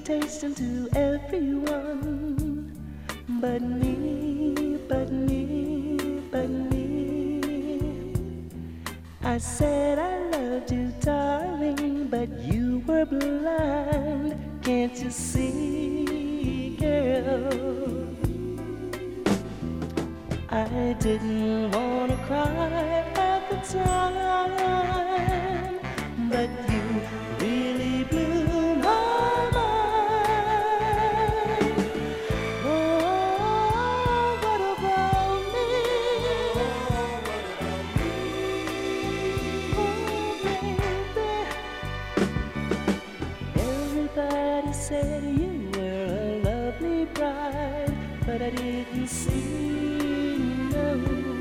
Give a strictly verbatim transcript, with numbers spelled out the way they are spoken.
temptation to everyone, but me, but me, but me. I said I loved you, darling, but you were blind. Can't you see, girl? I didn't wanna cry at the time, but you really blew my mind. Oh, what about me? Oh, baby. Everybody said you were a lovely bride, but I didn't see no.